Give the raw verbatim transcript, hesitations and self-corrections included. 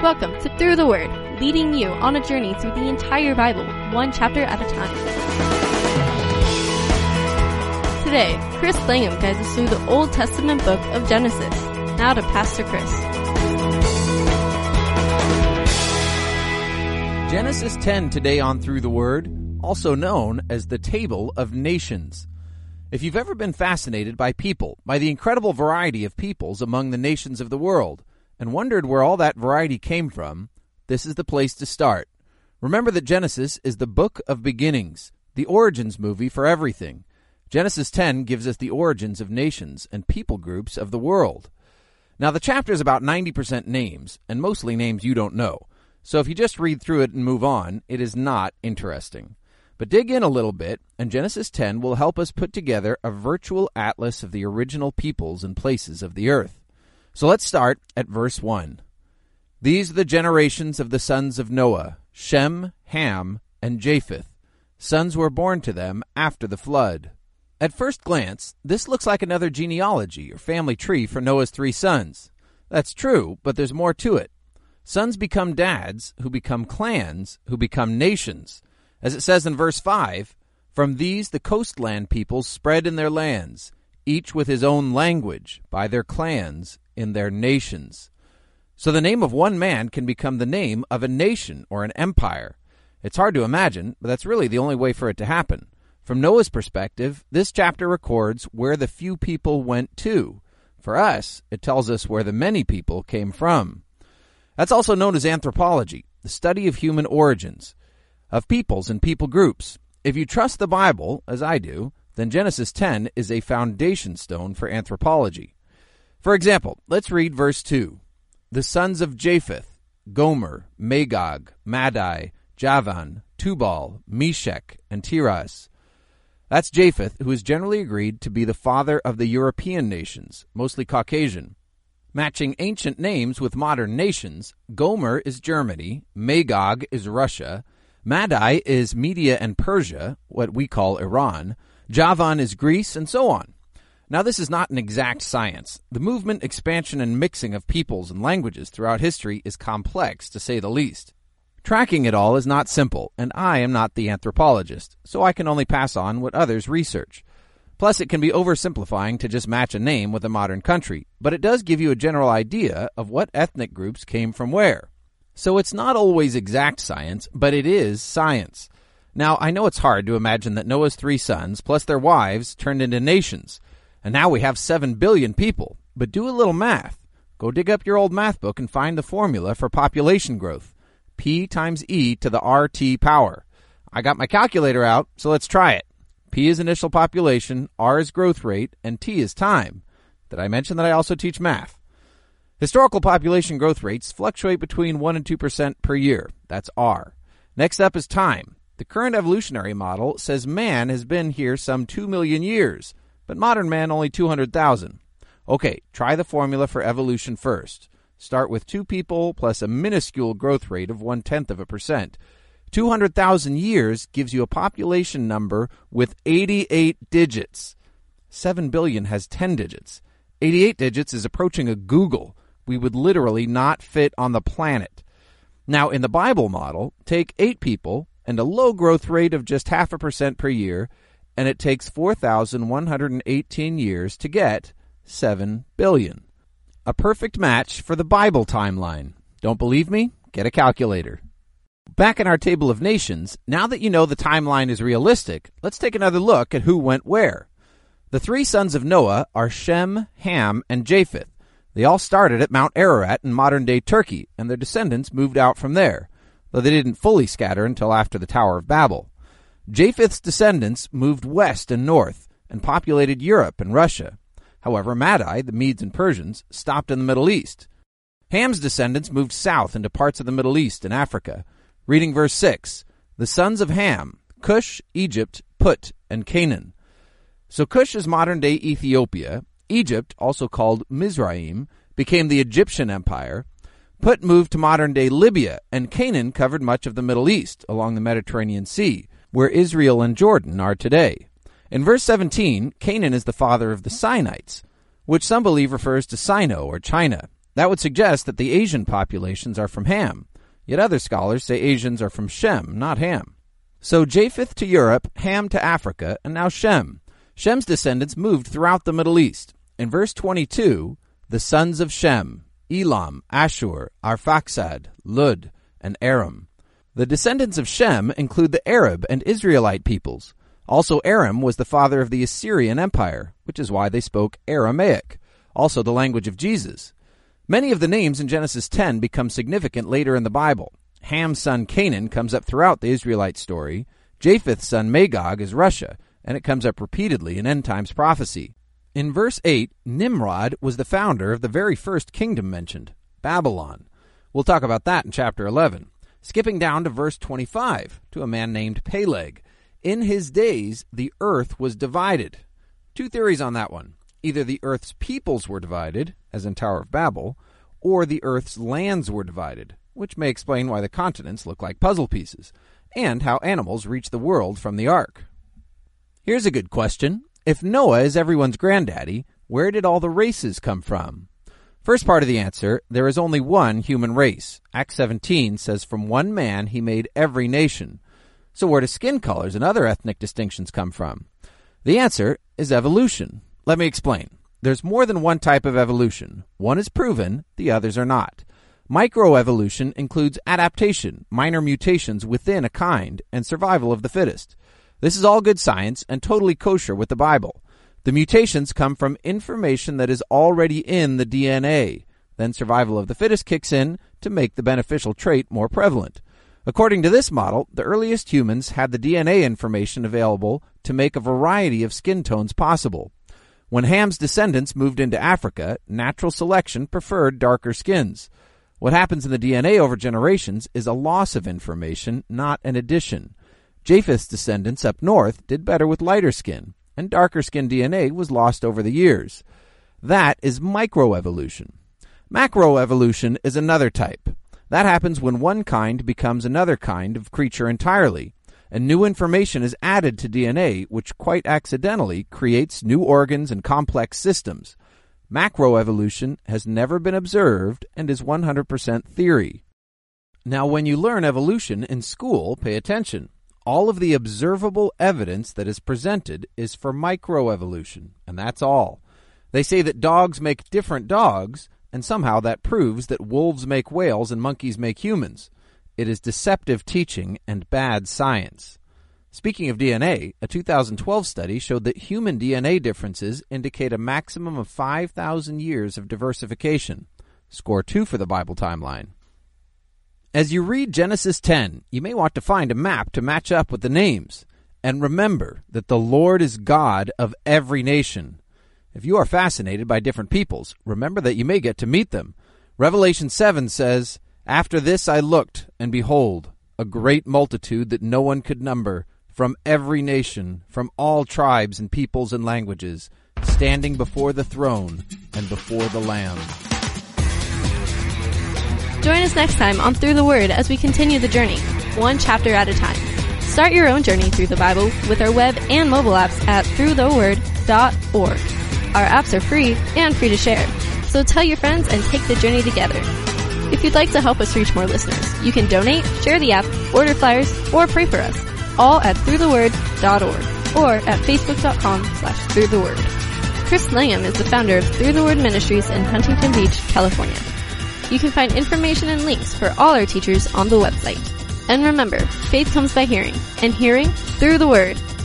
Welcome to Through the Word, leading you on a journey through the entire Bible, one chapter at a time. Today, Chris Langham guides us through the Old Testament book of Genesis. Now to Pastor Chris. Genesis ten today on Through the Word, also known as the Table of Nations. If you've ever been fascinated by people, by the incredible variety of peoples among the nations of the world, and wondered where all that variety came from, this is the place to start. Remember that Genesis is the book of beginnings, the origins movie for everything. Genesis ten gives us the origins of nations and people groups of the world. Now, the chapter is about ninety percent names, and mostly names you don't know. So if you just read through it and move on, it is not interesting. But dig in a little bit, and Genesis ten will help us put together a virtual atlas of the original peoples and places of the earth. So let's start at verse one. These are the generations of the sons of Noah, Shem, Ham, and Japheth. Sons were born to them after the flood. At first glance, this looks like another genealogy or family tree for Noah's three sons. That's true, but there's more to it. Sons become dads, who become clans, who become nations. As it says in verse five, from these the coastland peoples spread in their lands, each with his own language, by their clans, in their nations. So the name of one man can become the name of a nation or an empire. It's hard to imagine, but that's really the only way for it to happen. From Noah's perspective, this chapter records where the few people went to. For us, it tells us where the many people came from. That's also known as anthropology, the study of human origins, of peoples and people groups. If you trust the Bible, as I do, then Genesis ten is a foundation stone for anthropology. For example, let's read verse two. The sons of Japheth, Gomer, Magog, Madai, Javan, Tubal, Meshech, and Tiras. That's Japheth, who is generally agreed to be the father of the European nations, mostly Caucasian. Matching ancient names with modern nations, Gomer is Germany, Magog is Russia, Madai is Media and Persia, what we call Iran, Javan is Greece, and so on. Now, this is not an exact science. The movement, expansion, and mixing of peoples and languages throughout history is complex, to say the least. Tracking it all is not simple, and I am not the anthropologist, so I can only pass on what others research. Plus, it can be oversimplifying to just match a name with a modern country, but it does give you a general idea of what ethnic groups came from where. So it's not always exact science, but it is science. Now, I know it's hard to imagine that Noah's three sons, plus their wives, turned into nations. And now we have seven billion people. But do a little math. Go dig up your old math book and find the formula for population growth. P times E to the R T power. I got my calculator out, so let's try it. P is initial population, R is growth rate, and T is time. Did I mention that I also teach math? Historical population growth rates fluctuate between one and two percent per year. That's R. Next up is time. The current evolutionary model says man has been here some two million years, but modern man only two hundred thousand. Okay, try the formula for evolution first. Start with two people plus a minuscule growth rate of one-tenth of a percent. two hundred thousand years gives you a population number with eighty-eight digits. seven billion has ten digits. eighty-eight digits is approaching a Google. We would literally not fit on the planet. Now, in the Bible model, take eight people and a low growth rate of just half a percent per year, and it takes four thousand one hundred eighteen years to get seven billion. A perfect match for the Bible timeline. Don't believe me? Get a calculator. Back in our table of nations, now that you know the timeline is realistic, let's take another look at who went where. The three sons of Noah are Shem, Ham, and Japheth. They all started at Mount Ararat in modern-day Turkey, and their descendants moved out from there, though they didn't fully scatter until after the Tower of Babel. Japheth's descendants moved west and north and populated Europe and Russia. However, Madai, the Medes and Persians, stopped in the Middle East. Ham's descendants moved south into parts of the Middle East and Africa. Reading verse six, the sons of Ham, Cush, Egypt, Put, and Canaan. So Cush is modern-day Ethiopia. Egypt, also called Mizraim, became the Egyptian Empire. Put moved to modern-day Libya, and Canaan covered much of the Middle East along the Mediterranean Sea, where Israel and Jordan are today. In verse seventeen, Canaan is the father of the Sinites, which some believe refers to Sino or China. That would suggest that the Asian populations are from Ham, yet other scholars say Asians are from Shem, not Ham. So Japheth to Europe, Ham to Africa, and now Shem. Shem's descendants moved throughout the Middle East. In verse twenty-two, the sons of Shem, Elam, Ashur, Arphaxad, Lud, and Aram. The descendants of Shem include the Arab and Israelite peoples. Also, Aram was the father of the Assyrian Empire, which is why they spoke Aramaic, also the language of Jesus. Many of the names in Genesis ten become significant later in the Bible. Ham's son Canaan comes up throughout the Israelite story. Japheth's son Magog is Russia, and it comes up repeatedly in end times prophecy. In verse eight, Nimrod was the founder of the very first kingdom mentioned, Babylon. We'll talk about that in chapter eleven. Skipping down to verse twenty-five, to a man named Peleg. In his days, the earth was divided. Two theories on that one. Either the earth's peoples were divided, as in Tower of Babel, or the earth's lands were divided, which may explain why the continents look like puzzle pieces, and how animals reached the world from the ark. Here's a good question. If Noah is everyone's granddaddy, where did all the races come from? First part of the answer, there is only one human race. Acts seventeen says, from one man he made every nation. So where do skin colors and other ethnic distinctions come from? The answer is evolution. Let me explain. There's more than one type of evolution. One is proven, the others are not. Microevolution includes adaptation, minor mutations within a kind, and survival of the fittest. This is all good science and totally kosher with the Bible. The mutations come from information that is already in the D N A. Then survival of the fittest kicks in to make the beneficial trait more prevalent. According to this model, the earliest humans had the D N A information available to make a variety of skin tones possible. When Ham's descendants moved into Africa, natural selection preferred darker skins. What happens in the D N A over generations is a loss of information, not an addition. Japheth's descendants up north did better with lighter skin, and darker skin D N A was lost over the years. That is microevolution. Macroevolution is another type. That happens when one kind becomes another kind of creature entirely, and new information is added to D N A, which quite accidentally creates new organs and complex systems. Macroevolution has never been observed and is one hundred percent theory. Now, when you learn evolution in school, pay attention. All of the observable evidence that is presented is for microevolution, and that's all. They say that dogs make different dogs, and somehow that proves that wolves make whales and monkeys make humans. It is deceptive teaching and bad science. Speaking of D N A, a two thousand twelve study showed that human D N A differences indicate a maximum of five thousand years of diversification. Score two for the Bible timeline. As you read Genesis ten, you may want to find a map to match up with the names. And remember that the Lord is God of every nation. If you are fascinated by different peoples, remember that you may get to meet them. Revelation seven says, "After this I looked, and behold, a great multitude that no one could number, from every nation, from all tribes and peoples and languages, standing before the throne and before the Lamb." Join us next time on Through the Word as we continue the journey, one chapter at a time. Start your own journey through the Bible with our web and mobile apps at through the word dot org. Our apps are free and free to share, so tell your friends and take the journey together. If you'd like to help us reach more listeners, you can donate, share the app, order flyers, or pray for us, all at through the word dot org or at facebook dot com slash through the word. Chris Langham is the founder of Through the Word Ministries in Huntington Beach, California. You can find information and links for all our teachers on the website. And remember, faith comes by hearing, and hearing through the Word.